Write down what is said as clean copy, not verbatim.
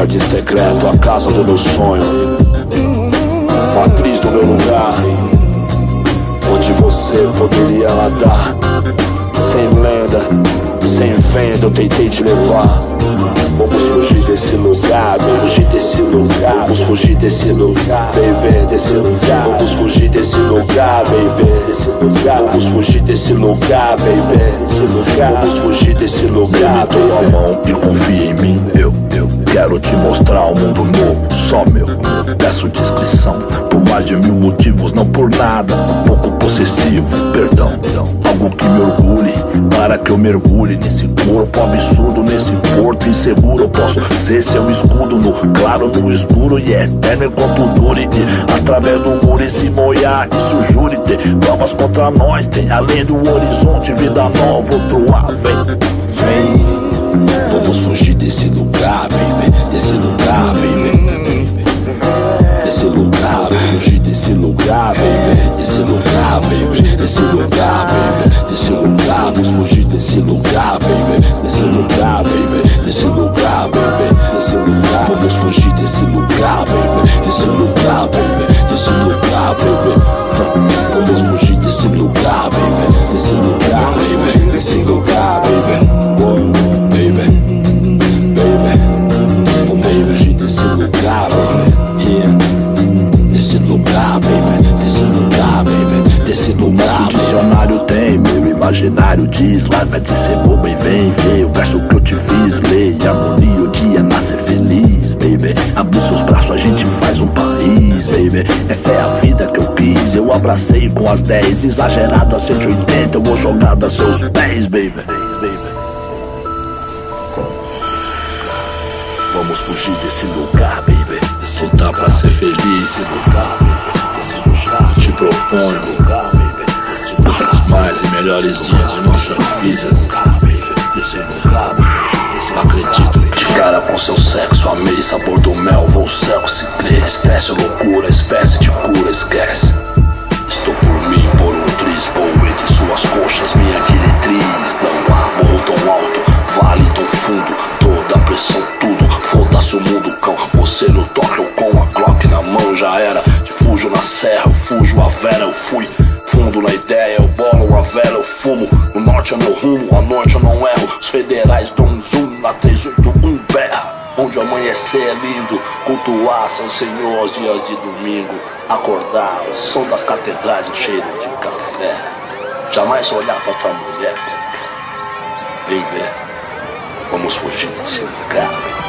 jardim secreto, a casa do meu sonho, matriz do meu lugar, onde você poderia nadar. Sem lenda, sem venda, eu tentei te levar. Vamos fugir desse lugar, fugir desse lugar. Vamos fugir desse lugar, baby, desse lugar. Vamos fugir desse lugar, baby, desse lugar. Vamos fugir desse lugar, baby, desse lugar. Vamos fugir desse lugar, baby. Dê-me tua mão e confia em mim. Eu quero te mostrar um mundo novo, só meu. Peço descrição por mais de 1000 motivos, não por nada. Um pouco possessivo, perdão. Algo que me orgulhe, para que eu mergulhe nesse corpo absurdo, nesse porto inseguro. Eu posso ser seu escudo no claro, no escuro, e é eterno enquanto dure. E através do muro esse moiar, isso jure ter provas contra nós. Tem além do horizonte, vida nova, outro ar, vem. Vamos fugir desse lugar, baby, desse lugar, baby. Desse lugar, fugir desse lugar, baby, desse lugar, baby, desse lugar, baby, desse lugar, vamos fugir desse lugar, baby, desse lugar, baby, desse lugar, baby, desse lugar, vamos fugir desse lugar, baby, desse lugar, baby, desse lugar, baby, vamos fugir desse lugar, baby, desse lugar, baby, desse lugar, baby, baby, vamos fugir desse lugar, baby, yeah. Desse lugar, baby, desse lugar, baby, desse lugar. O dicionário tem, meu imaginário diz. Larga de ser boba e vem ver o verso que eu te fiz. Leia, harmonia, o dia nascer feliz, baby. Abre seus braços, a gente faz um país, baby. Essa é a vida que eu quis, eu abracei com as 10. Exagerado a 180, eu vou jogar a seus pés, baby. Vamos fugir desse lugar, baby. Voltar pra ser feliz. Te proponho os mais e melhores dias de nossa vida. Acredito que cara com seu sexo, amei sabor do mel, vou céu se crê. Estresse, loucura, espécie de cura, esquece. Estou por mim, por um triz, vou entre suas coxas, minha diretriz. Não há morro tão alto, vale tão fundo, toda a pressão, tudo. Foda-se o mundo, cão. Você no toque, eu com a Glock na mão, já era. Fujo na serra, eu fujo a vera, eu fui fundo na ideia, eu bolo a vela, eu fumo. O norte é meu rumo, à noite eu não erro. Os federais dão um zoom na 381 berra. Onde o amanhecer é lindo, cultuar São Senhor aos dias de domingo. Acordar, o som das catedrais, o cheiro de café. Jamais olhar pra outra mulher. Vem ver, vamos fugir desse lugar.